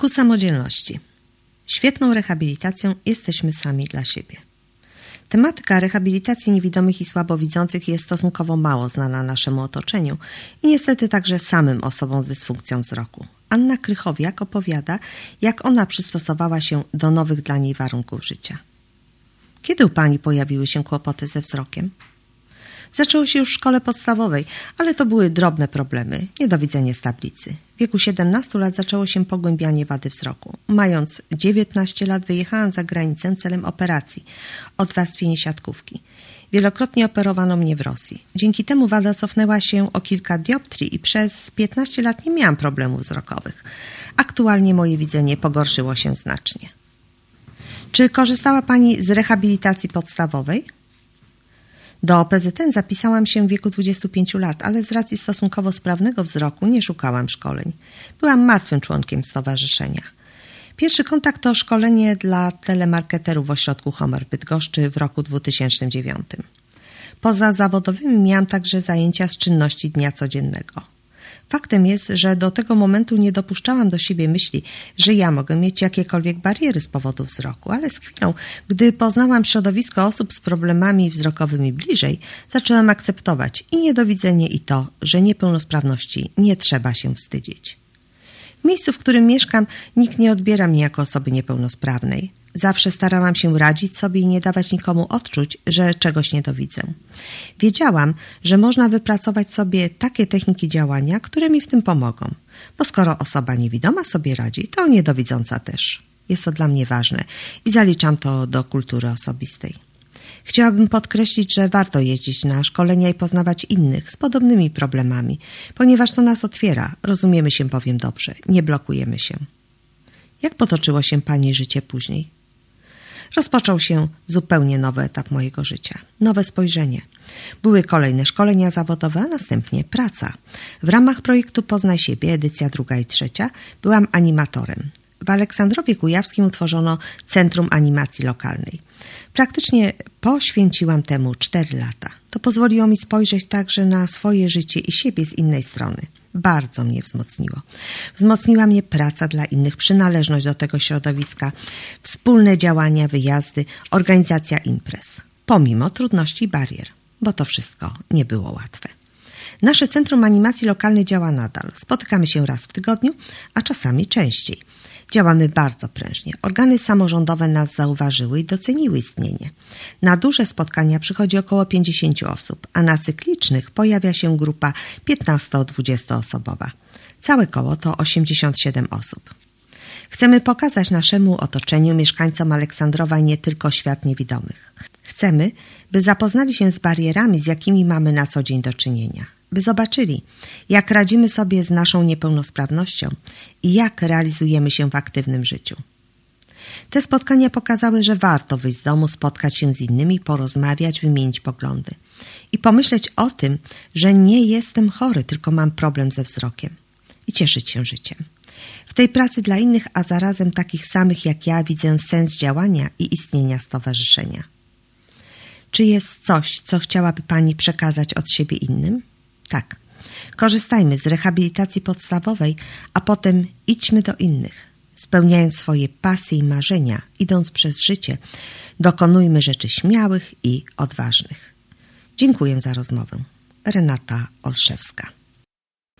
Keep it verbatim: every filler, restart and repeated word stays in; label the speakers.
Speaker 1: Ku samodzielności. Świetną rehabilitacją jesteśmy sami dla siebie. Tematyka rehabilitacji niewidomych i słabowidzących jest stosunkowo mało znana naszemu otoczeniu i niestety także samym osobom z dysfunkcją wzroku. Anna Krychowiak opowiada, jak ona przystosowała się do nowych dla niej warunków życia. Kiedy u pani pojawiły się kłopoty ze wzrokiem? Zaczęło się już w szkole podstawowej, ale to były drobne problemy, niedowidzenie z tablicy. W wieku siedemnastu lat zaczęło się pogłębianie wady wzroku. Mając dziewiętnaście lat wyjechałam za granicę celem operacji, odwarstwienie siatkówki. Wielokrotnie operowano mnie w Rosji. Dzięki temu wada cofnęła się o kilka dioptrii i przez piętnaście lat nie miałam problemów wzrokowych. Aktualnie moje widzenie pogorszyło się znacznie. Czy korzystała pani z rehabilitacji podstawowej? Do O P Z N zapisałam się w wieku dwudziestu pięciu lat, ale z racji stosunkowo sprawnego wzroku nie szukałam szkoleń. Byłam martwym członkiem stowarzyszenia. Pierwszy kontakt to szkolenie dla telemarketerów w ośrodku Homer w Bydgoszczy w roku dwutysięcznym dziewiątym. Poza zawodowymi miałam także zajęcia z czynności dnia codziennego. Faktem jest, że do tego momentu nie dopuszczałam do siebie myśli, że ja mogę mieć jakiekolwiek bariery z powodu wzroku, ale z chwilą, gdy poznałam środowisko osób z problemami wzrokowymi bliżej, zaczęłam akceptować i niedowidzenie, i to, że niepełnosprawności nie trzeba się wstydzić. W miejscu, w którym mieszkam, nikt nie odbiera mnie jako osoby niepełnosprawnej. Zawsze starałam się radzić sobie i nie dawać nikomu odczuć, że czegoś nie dowidzę. Wiedziałam, że można wypracować sobie takie techniki działania, które mi w tym pomogą. Bo skoro osoba niewidoma sobie radzi, to niedowidząca też. Jest to dla mnie ważne i zaliczam to do kultury osobistej. Chciałabym podkreślić, że warto jeździć na szkolenia i poznawać innych z podobnymi problemami, ponieważ to nas otwiera, rozumiemy się bowiem dobrze, nie blokujemy się. Jak potoczyło się pani życie później? Rozpoczął się zupełnie nowy etap mojego życia, nowe spojrzenie. Były kolejne szkolenia zawodowe, a następnie praca. W ramach projektu Poznaj siebie, edycja druga i trzecia, byłam animatorem. W Aleksandrowie Kujawskim utworzono Centrum Animacji Lokalnej. Praktycznie poświęciłam temu cztery lata. To pozwoliło mi spojrzeć także na swoje życie i siebie z innej strony. Bardzo mnie wzmocniło. Wzmocniła mnie praca dla innych, przynależność do tego środowiska, wspólne działania, wyjazdy, organizacja imprez. Pomimo trudności i barier, bo to wszystko nie było łatwe. Nasze Centrum Animacji Lokalnej działa nadal. Spotykamy się raz w tygodniu, a czasami częściej. Działamy bardzo prężnie. Organy samorządowe nas zauważyły i doceniły istnienie. Na duże spotkania przychodzi około pięćdziesięciu osób, a na cyklicznych pojawia się grupa piętnasto-dwudziestoosobowa. Całe koło to osiemdziesiąt siedem osób. Chcemy pokazać naszemu otoczeniu, mieszkańcom Aleksandrowa, nie tylko świat niewidomych. Chcemy, by zapoznali się z barierami, z jakimi mamy na co dzień do czynienia. By zobaczyli, jak radzimy sobie z naszą niepełnosprawnością i jak realizujemy się w aktywnym życiu. Te spotkania pokazały, że warto wyjść z domu, spotkać się z innymi, porozmawiać, wymienić poglądy i pomyśleć o tym, że nie jestem chory, tylko mam problem ze wzrokiem i cieszyć się życiem. W tej pracy dla innych, a zarazem takich samych jak ja, widzę sens działania i istnienia stowarzyszenia. Czy jest coś, co chciałaby pani przekazać od siebie innym? Tak. Korzystajmy z rehabilitacji podstawowej, a potem idźmy do innych. Spełniając swoje pasje i marzenia, idąc przez życie, dokonujmy rzeczy śmiałych i odważnych. Dziękuję za rozmowę. Renata Olszewska.